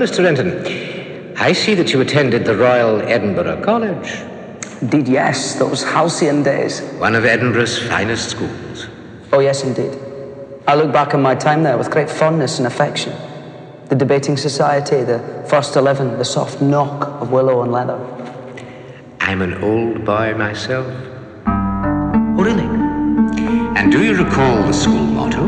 Mr. Renton, I see that you attended the Royal Edinburgh College. Indeed, yes, those halcyon days. One of Edinburgh's finest schools. Oh, yes, indeed. I look back on my time there with great fondness and affection. The debating society, the first 11, the soft knock of willow and leather. I'm an old boy myself. Oh, really? And do you recall the school motto?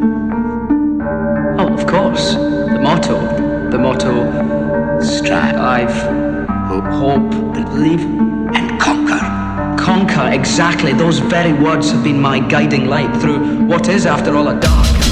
Oh, of course. The motto, Strive, hope, believe, and conquer. conquer, exactly. Those very words have been my guiding light through what is, after all, a dark